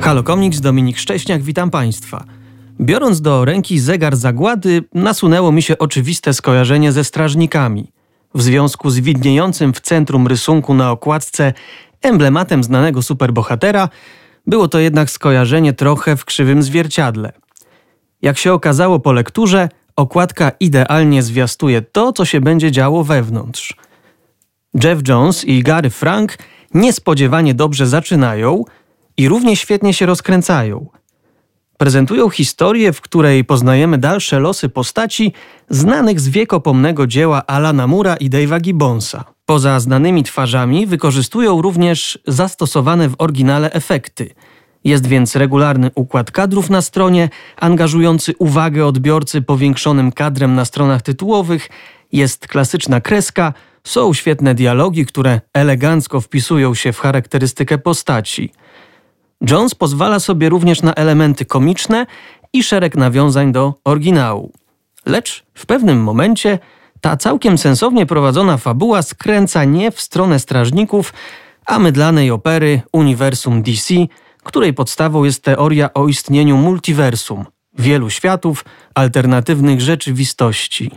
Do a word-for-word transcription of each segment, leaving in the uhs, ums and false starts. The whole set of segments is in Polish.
Halo Comics, Dominik Szcześniak, witam Państwa. Biorąc do ręki zegar zagłady, nasunęło mi się oczywiste skojarzenie ze strażnikami. W związku z widniejącym w centrum rysunku na okładce emblematem znanego superbohatera, było to jednak skojarzenie trochę w krzywym zwierciadle. Jak się okazało po lekturze, okładka idealnie zwiastuje to, co się będzie działo wewnątrz. Geoff Johns i Gary Frank niespodziewanie dobrze zaczynają i równie świetnie się rozkręcają. Prezentują historię, w której poznajemy dalsze losy postaci znanych z wiekopomnego dzieła Alana Moore'a i Dave'a Gibbonsa. Poza znanymi twarzami wykorzystują również zastosowane w oryginale efekty. Jest więc regularny układ kadrów na stronie, angażujący uwagę odbiorcy powiększonym kadrem na stronach tytułowych, jest klasyczna kreska, są świetne dialogi, które elegancko wpisują się w charakterystykę postaci. Johns pozwala sobie również na elementy komiczne i szereg nawiązań do oryginału. Lecz w pewnym momencie ta całkiem sensownie prowadzona fabuła skręca nie w stronę strażników, a mydlanej opery uniwersum D C, której podstawą jest teoria o istnieniu multiversum, wielu światów, alternatywnych rzeczywistości.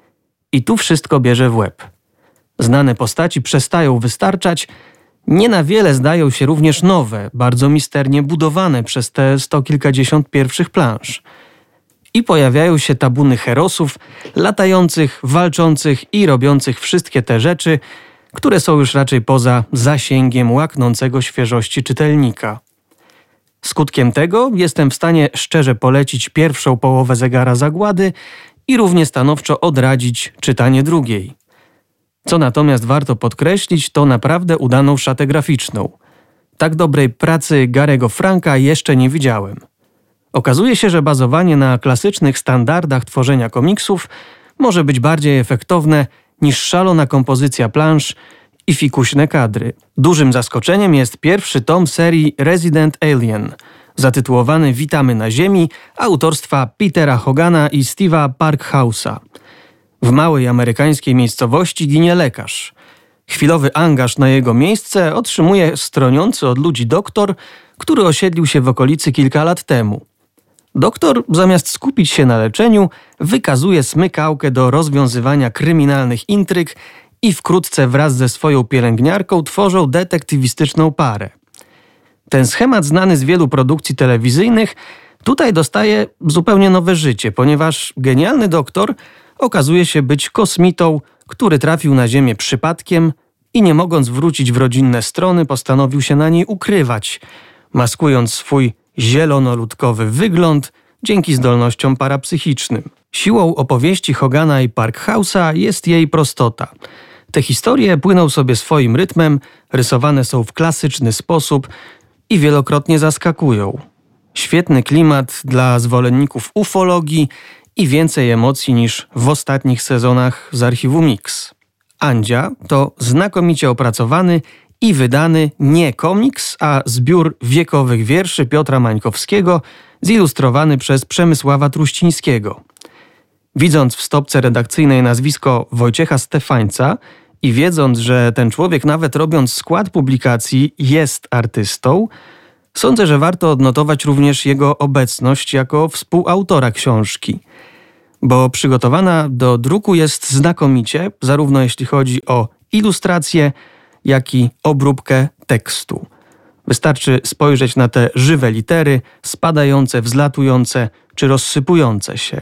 I tu wszystko bierze w łeb. Znane postaci przestają wystarczać, nie na wiele zdają się również nowe, bardzo misternie budowane przez te sto kilkadziesiąt pierwszych plansz. I pojawiają się tabuny herosów, latających, walczących i robiących wszystkie te rzeczy, które są już raczej poza zasięgiem łaknącego świeżości czytelnika. Skutkiem tego jestem w stanie szczerze polecić pierwszą połowę Zegara Zagłady i równie stanowczo odradzić czytanie drugiej. Co natomiast warto podkreślić, to naprawdę udaną szatę graficzną. Tak dobrej pracy Gary'ego Franka jeszcze nie widziałem. Okazuje się, że bazowanie na klasycznych standardach tworzenia komiksów może być bardziej efektowne niż szalona kompozycja plansz i fikuśne kadry. Dużym zaskoczeniem jest pierwszy tom serii Resident Alien, zatytułowany Witamy na Ziemi, autorstwa Petera Hogana i Steve'a Parkhouse'a. W małej amerykańskiej miejscowości ginie lekarz. Chwilowy angaż na jego miejsce otrzymuje stroniący od ludzi doktor, który osiedlił się w okolicy kilka lat temu. Doktor, zamiast skupić się na leczeniu, wykazuje smykałkę do rozwiązywania kryminalnych intryg i wkrótce wraz ze swoją pielęgniarką tworzą detektywistyczną parę. Ten schemat znany z wielu produkcji telewizyjnych tutaj dostaje zupełnie nowe życie, ponieważ genialny doktor okazuje się być kosmitą, który trafił na Ziemię przypadkiem i nie mogąc wrócić w rodzinne strony, postanowił się na niej ukrywać, maskując swój zielonoludkowy wygląd dzięki zdolnościom parapsychicznym. Siłą opowieści Hogana i Parkhouse'a jest jej prostota. Te historie płyną sobie swoim rytmem, rysowane są w klasyczny sposób i wielokrotnie zaskakują. Świetny klimat dla zwolenników ufologii i więcej emocji niż w ostatnich sezonach z archiwum Mix. Andzia to znakomicie opracowany i wydany nie komiks, a zbiór wiekowych wierszy Piotra Mańkowskiego, zilustrowany przez Przemysława Truścińskiego. Widząc w stopce redakcyjnej nazwisko Wojciecha Stefańca i wiedząc, że ten człowiek nawet robiąc skład publikacji jest artystą, sądzę, że warto odnotować również jego obecność jako współautora książki, bo przygotowana do druku jest znakomicie, zarówno jeśli chodzi o ilustrację, jak i obróbkę tekstu. Wystarczy spojrzeć na te żywe litery, spadające, wzlatujące czy rozsypujące się.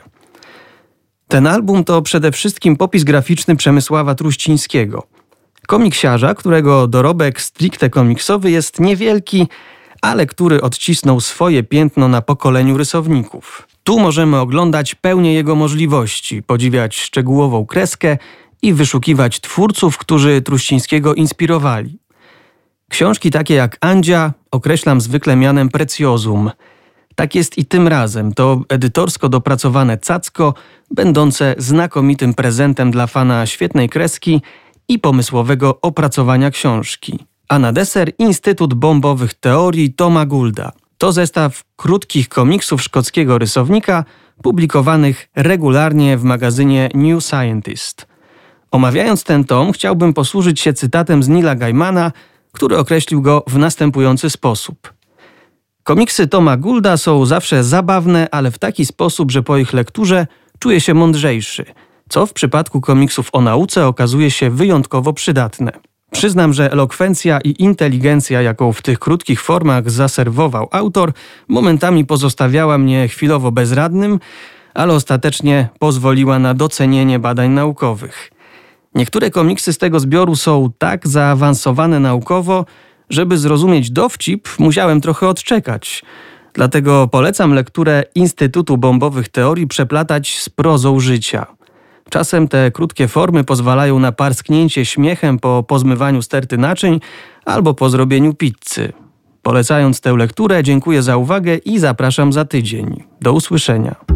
Ten album to przede wszystkim popis graficzny Przemysława Truścińskiego, komiksiarza, którego dorobek stricte komiksowy jest niewielki, ale który odcisnął swoje piętno na pokoleniu rysowników. Tu możemy oglądać pełnię jego możliwości, podziwiać szczegółową kreskę i wyszukiwać twórców, którzy Truścińskiego inspirowali. Książki takie jak Andzia określam zwykle mianem preciozum. Tak jest i tym razem. To edytorsko dopracowane cacko, będące znakomitym prezentem dla fana świetnej kreski i pomysłowego opracowania książki. A na deser Instytut Bombowych Teorii Toma Goulda. To zestaw krótkich komiksów szkockiego rysownika, publikowanych regularnie w magazynie New Scientist. Omawiając ten tom, chciałbym posłużyć się cytatem z Neila Gaimana, który określił go w następujący sposób. Komiksy Toma Goulda są zawsze zabawne, ale w taki sposób, że po ich lekturze czuję się mądrzejszy, co w przypadku komiksów o nauce okazuje się wyjątkowo przydatne. Przyznam, że elokwencja i inteligencja, jaką w tych krótkich formach zaserwował autor, momentami pozostawiała mnie chwilowo bezradnym, ale ostatecznie pozwoliła na docenienie badań naukowych. Niektóre komiksy z tego zbioru są tak zaawansowane naukowo, żeby zrozumieć dowcip, musiałem trochę odczekać. Dlatego polecam lekturę Instytutu Bombowych Teorii przeplatać z prozą życia. Czasem te krótkie formy pozwalają na parsknięcie śmiechem po pozmywaniu sterty naczyń albo po zrobieniu pizzy. Polecając tę lekturę, dziękuję za uwagę i zapraszam za tydzień. Do usłyszenia.